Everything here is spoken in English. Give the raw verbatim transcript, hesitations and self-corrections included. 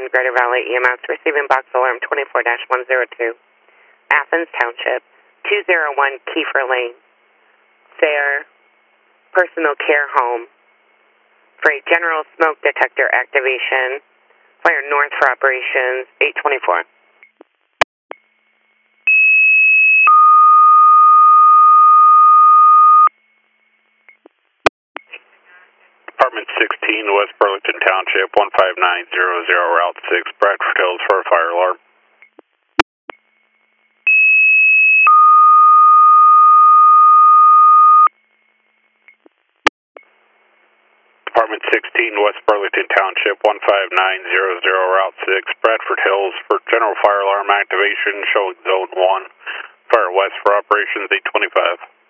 one, Greater Valley E M S, receiving box alarm twenty-four dash one zero two. Athens Township, two oh one Kiefer Lane. Fair Personal Care Home. For a general smoke detector activation, fire north for operations eight twenty-four. Apartment sixteen, West Burlington Township, one five nine zero zero, Route six, Bradford Hills for a fire alarm. Apartment sixteen, West Burlington Township, one five nine zero zero, Route six, Bradford Hills for general fire alarm activation, showing zone one. Fire west for operations eight twenty-five.